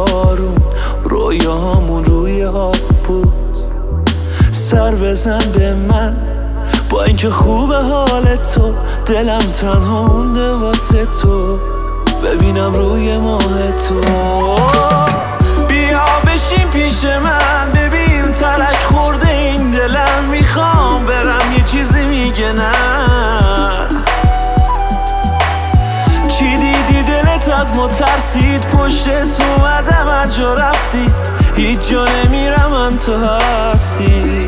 بارون، رویاهامون روی آب بود. سر بزن به من با اینکه خوبه حال تو، دلم تنها مونده واسه تو، ببینم روی ماه تو. بیا بشین پیش من ببین ترک خورده این دلم، میخوام برم یه چیزی میگه نه. چی دیدی دلت از ما ترسید، پشتت اومدم هر جا رفتی، هیچ جا نمیرم من تو هستی.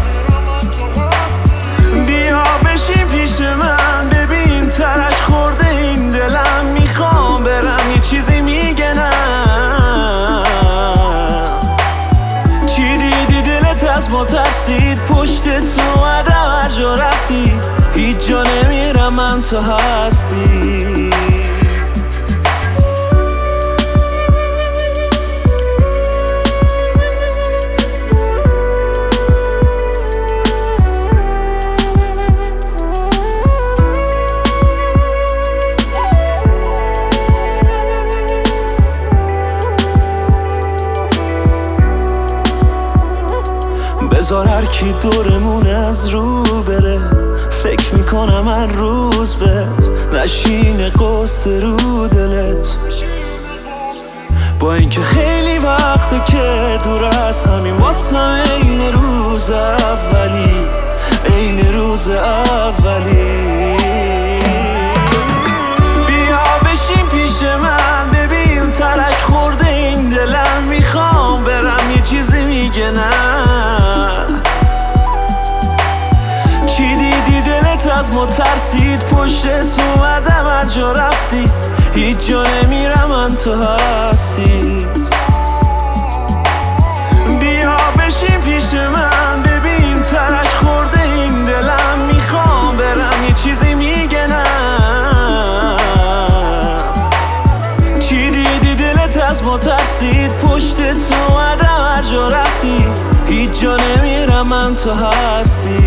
بیا بشین پیش من ببین ترک خورده این دلم، میخوام برم یه چیزی میگه نه. چی دیدی دلت از ما ترسید، پشتت اومدم هر جا رفتی، هیچ جا نمیرم من تو هستی. بذار هر کی دورمون از رو بره، فکر میکنم هر روز بهت نشینه قصه رو دلت. با اینکه خیلی وقته که دور از همین، واسم این روز اولی، این روز اولی. بیا بشین پیش من ببین ترک خورده این دلم، میخوام برم یه چیزی میگه نه. چی دیدی دلت از ما ترسید، پشتت اومدم هر جا رفتی، هیچ جا نمیرم من تو هستی. بیا بشین پیش من ببین ترک خورده این دلم، میخوام برم یه چیزی میگه نه. چی دیدی دلت از ما ترسید، پشتت اومدم هر جا رفتی، هیچ جا نمیرم من تو هستی.